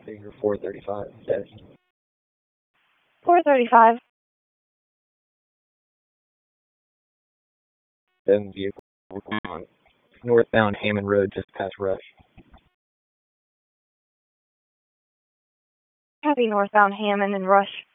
Figure 435, steady. 435. 7 vehicle on northbound Hammond Road, just past Rush. Copy northbound Hammond and Rush.